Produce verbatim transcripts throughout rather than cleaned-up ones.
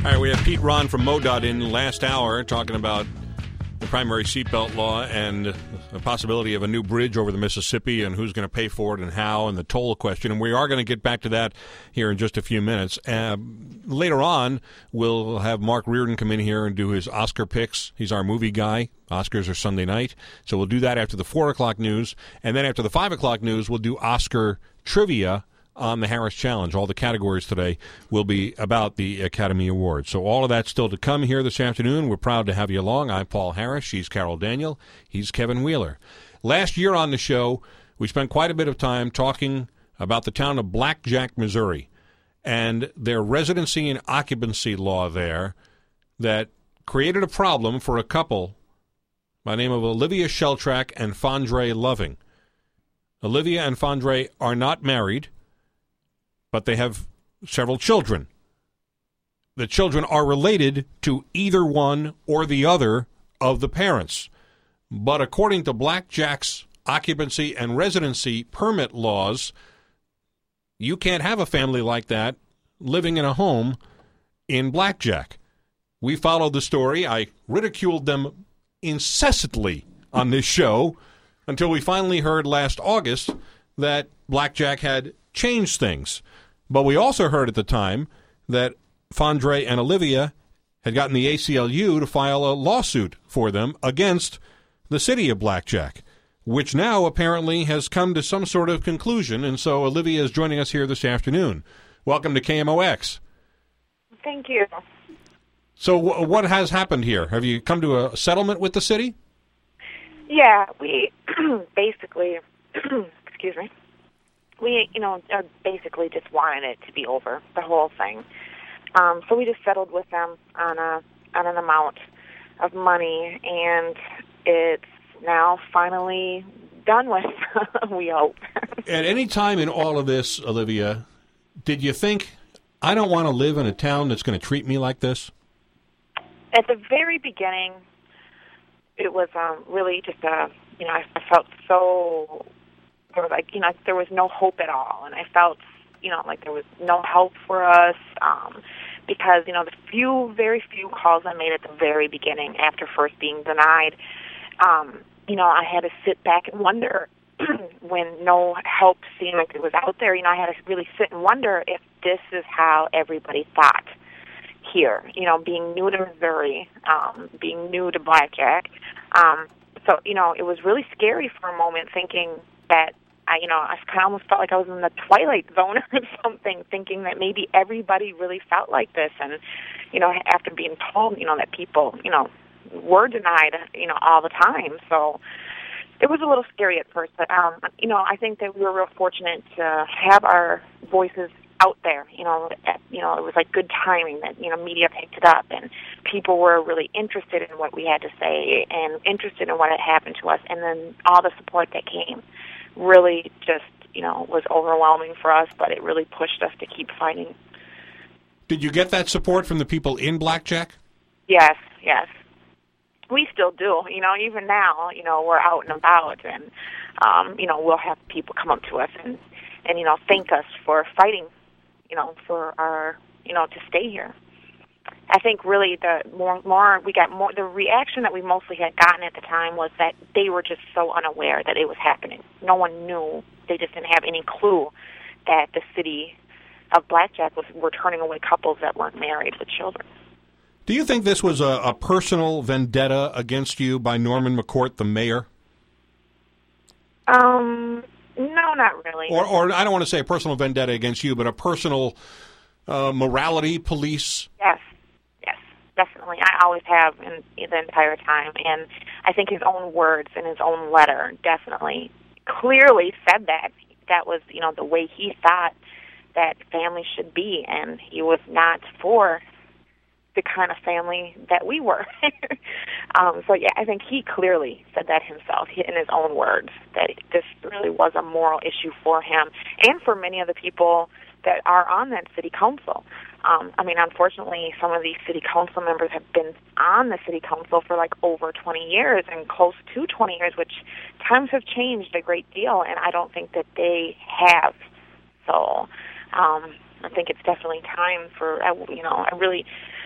All right, we have Pete Ron from MoDOT in last hour talking about the primary seatbelt law and the possibility of a new bridge over the Mississippi and who's going to pay for it and how and the toll question. And we are going to get back to that here in just a few minutes. Uh, later on, we'll have Mark Reardon come in here and do his Oscar picks. He's our movie guy. Oscars are Sunday night. So we'll do that after the four o'clock news. And then after the five o'clock news, we'll do Oscar trivia on the Harris Challenge. All the categories today will be about the Academy Awards. So all of that's still to come here this afternoon. We're proud to have you along. I'm Paul Harris. She's Carol Daniel. He's Kevin Wheeler. Last year on the show, we spent quite a bit of time talking about the town of Blackjack, Missouri, and their residency and occupancy law there that created a problem for a couple by the name of Olivia Sheltrack and Fondre Loving. Olivia and Fondre are not married, but they have several children. The children are related to either one or the other of the parents. But according to Blackjack's occupancy and residency permit laws, you can't have a family like that living in a home in Blackjack. We followed the story. I ridiculed them incessantly on this show until we finally heard last August that Blackjack had changed things. But we also heard at the time that Fondre and Olivia had gotten the A C L U to file a lawsuit for them against the city of Blackjack, which now apparently has come to some sort of conclusion. And so Olivia is joining us here this afternoon. Welcome to K M O X. Thank you. So w- what has happened here? Have you come to a settlement with the city? Yeah, we basically, excuse me, we, you know, basically just wanted it to be over, the whole thing. Um, so we just settled with them on a on an amount of money, and it's now finally done with, we hope. At any time in all of this, Olivia, did you think, I don't want to live in a town that's going to treat me like this? At the very beginning, it was um, really just a, you know, I, I felt so, there was like, you know, there was no hope at all, and I felt, you know, like there was no help for us, um, because, you know, the few, very few calls I made at the very beginning after first being denied, um, you know, I had to sit back and wonder when no help seemed like it was out there, you know, I had to really sit and wonder if this is how everybody thought here, you know, being new to Missouri, um, being new to Blackjack. Um, so, you know, it was really scary for a moment thinking that, I, you know, I kind of almost felt like I was in the Twilight Zone or something, thinking that maybe everybody really felt like this. And, you know, after being told, you know, that people, you know, were denied, you know, all the time. So it was a little scary at first. But, um, you know, I think that we were real fortunate to have our voices out there, you know, at, you know, it was like good timing that, you know, media picked it up and people were really interested in what we had to say and interested in what had happened to us. And then all the support that came really just, you know, was overwhelming for us, but it really pushed us to keep fighting. Did you get that support from the people in Blackjack? Yes, yes. We still do, you know, even now, you know, we're out and about and, um, you know, we'll have people come up to us and, and, you know, thank us for fighting, you know, for our, you know, to stay here. I think really the more, more we got more, the reaction that we mostly had gotten at the time was that they were just so unaware that it was happening. No one knew. They just didn't have any clue that the city of Blackjack was, were turning away couples that weren't married with children. Do you think this was a, a personal vendetta against you by Norman McCourt, the mayor? Um, no, not really. Or, or I don't want to say a personal vendetta against you, but a personal uh, morality police? Yes, yes, definitely. I always have in, in the entire time. And I think his own words in his own letter definitely clearly said that. That was, you know, the way he thought that family should be. And he was not for the kind of family that we were. um, so, yeah, I think he clearly said that himself in his own words, that this really was a moral issue for him and for many of the people that are on that city council. Um, I mean, unfortunately, some of these city council members have been on the city council for like over twenty years and close to twenty years, which times have changed a great deal, and I don't think that they have. So um, I think it's definitely time for, you know, I really...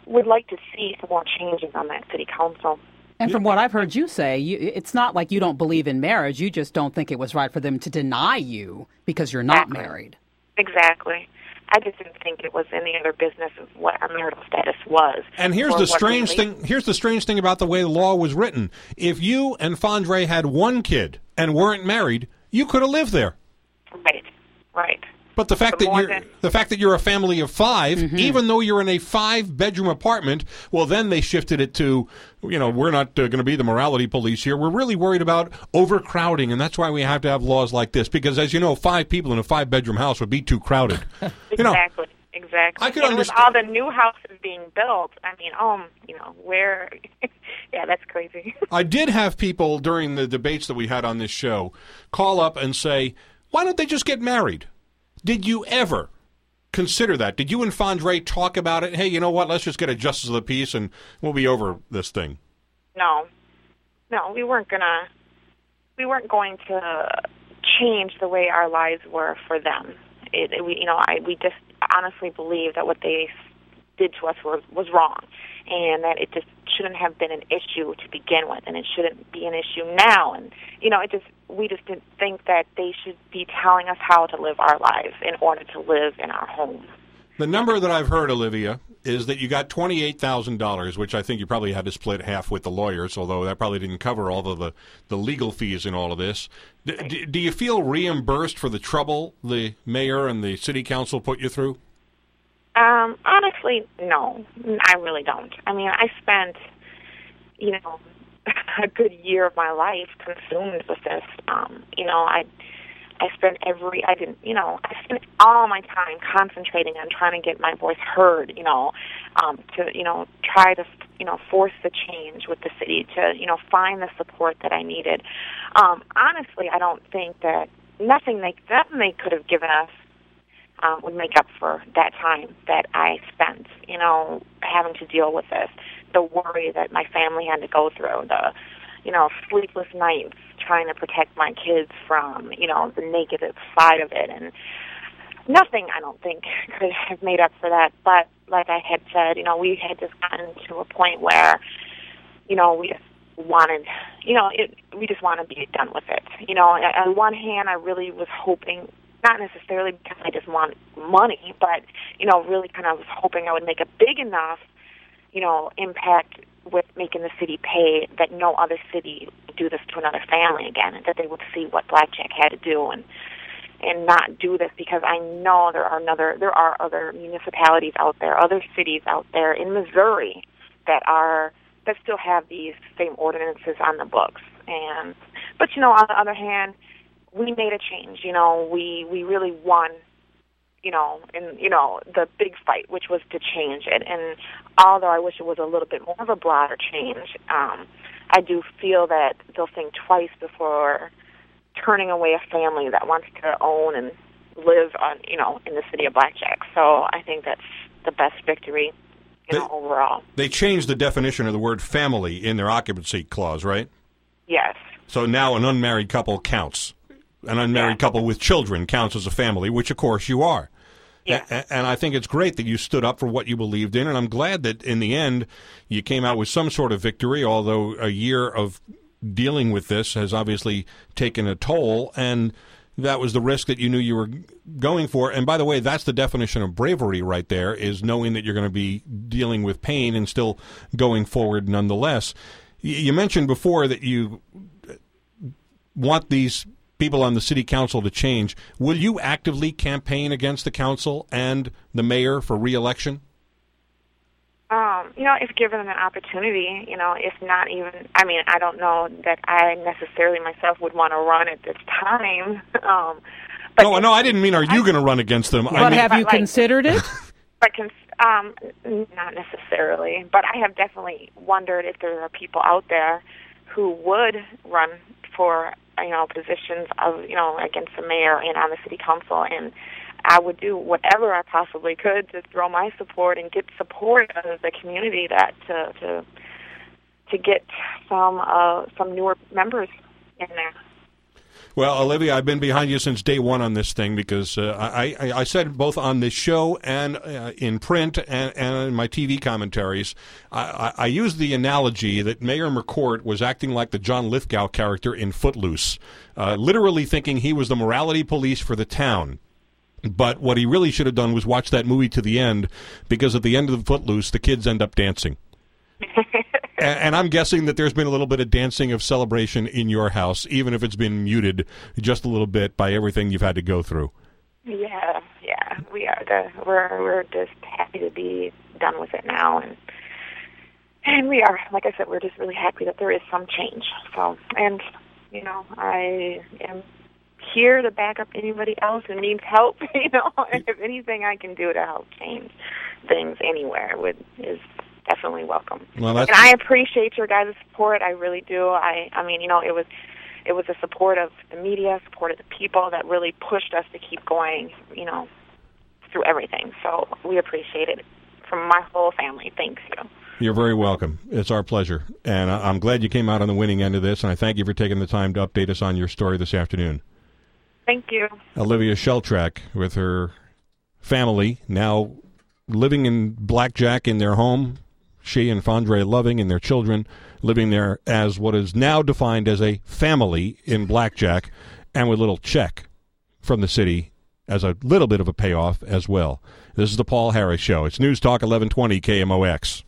would like to see some more changes on that city council. And from what I've heard you say, you, it's not like you don't believe in marriage. You just don't think it was right for them to deny you because you're not Exactly. married. Exactly. I just didn't think it was any other business of what our marital status was. And here's or the what strange really- thing. Here's the strange thing about the way the law was written. If you and Fondre had one kid and weren't married, you could have lived there. Right. Right. But the fact The that more you're than- the fact that you're a family of five, Mm-hmm. even though you're in a five-bedroom apartment, well, then they shifted it to, you know, we're not uh, going to be the morality police here. We're really worried about overcrowding, and that's why we have to have laws like this. Because, as you know, five people in a five-bedroom house would be too crowded. You know, Exactly. Exactly. I could and understand- with all the new houses being built, I mean, um, you know, where, yeah, that's crazy. I did have people during the debates that we had on this show call up and say, why don't they just get married? Did you ever consider that? Did you and Fondre talk about it? Hey, you know what? Let's just get a justice of the peace and we'll be over this thing. No, no, we weren't gonna, we weren't going to change the way our lives were for them. It, it, we, you know, I we just honestly believe that what they did to us was was wrong, and that it just shouldn't have been an issue to begin with, and it shouldn't be an issue now. And you know, it just we just didn't think that they should be telling us how to live our lives in order to live in our home. The number that I've heard, Olivia, is that you got twenty-eight thousand dollars, which I think you probably had to split half with the lawyers, although that probably didn't cover all of the, the legal fees in all of this. D- d- do you feel reimbursed for the trouble the mayor and the city council put you through? Um, honestly, no, I really don't. I mean, I spent, you know, a good year of my life consumed with this. Um, you know, I I spent every, I didn't, you know, I spent all my time concentrating on trying to get my voice heard, you know, um, to, you know, try to, you know, force the change with the city, to, you know, find the support that I needed. Um, honestly, I don't think that nothing they, nothing they could have given us um, would make up for that time that I spent, you know, having to deal with this, the worry that my family had to go through, the, you know, sleepless nights trying to protect my kids from, you know, the negative side of it. And nothing, I don't think, could have made up for that. But like I had said, you know, we had just gotten to a point where, you know, we just wanted, you know, it, we just want to be done with it. You know, on one hand, I really was hoping, not necessarily because I just want money, but, you know, really kind of was hoping I would make a big enough, you know, impact with making the city pay that no other city would do this to another family again, and that they would see what Blackjack had to do and and not do this, because I know there are another there are other municipalities out there, other cities out there in Missouri that are that still have these same ordinances on the books. And but you know, on the other hand, we made a change. You know, we we really won, you know, in, you know, the big fight, which was to change it. And although I wish it was a little bit more of a broader change, um, I do feel that they'll think twice before turning away a family that wants to own and live on, you know, in the city of Blackjack. So I think that's the best victory, you know, They- overall. They changed the definition of the word family in their occupancy clause, right? Yes. So now an unmarried couple counts. An unmarried Yeah. couple with children counts as a family, which, of course, you are. Yeah. A- And I think it's great that you stood up for what you believed in, and I'm glad that in the end you came out with some sort of victory, although a year of dealing with this has obviously taken a toll, and that was the risk that you knew you were going for. And by the way, that's the definition of bravery right there, is knowing that you're going to be dealing with pain and still going forward nonetheless. Y- You mentioned before that you want these people on the city council to change. Will you actively campaign against the council and the mayor for re-election? Um, you know, if given an opportunity, you know, if not even, I mean, I don't know that I necessarily myself would want to run at this time. Um, but No, no, I didn't mean are you going to run against them. I But mean, have you But, like- considered it? But cons- um, not necessarily. But I have definitely wondered if there are people out there who would run for, you know, positions of, you know, against the mayor and on the city council. And I would do whatever I possibly could to throw my support and get support of the community that to to to get some uh, some newer members in there. Well, Olivia, I've been behind you since day one on this thing because uh, I, I, I said both on this show and uh, in print and, and in my T V commentaries, I, I, I used the analogy that Mayor McCourt was acting like the John Lithgow character in Footloose, uh, literally thinking he was the morality police for the town. But what he really should have done was watch that movie to the end, because at the end of the Footloose, the kids end up dancing. And, and I'm guessing that there's been a little bit of dancing of celebration in your house, even if it's been muted just a little bit by everything you've had to go through. Yeah, yeah, we are. The, we're we're just happy to be done with it now, and and we are. Like I said, we're just really happy that there is some change. So, and you know, I am here to back up anybody else who needs help. You know, and if anything I can do to help change things anywhere would is. Definitely welcome. Well, that's... And I appreciate your guys' support. I really do. I, I mean, you know, it was, it was the support of the media, support of the people that really pushed us to keep going, you know, through everything. So we appreciate it from my whole family. Thanks you. You're very welcome. It's our pleasure. And I'm glad you came out on the winning end of this, and I thank you for taking the time to update us on your story this afternoon. Thank you. Olivia Sheltrack with her family now living in Blackjack in their home. She and Fondre Loving and their children living there as what is now defined as a family in Blackjack, and with a little check from the city as a little bit of a payoff as well. This is the Paul Harris Show. It's News Talk eleven twenty K M O X.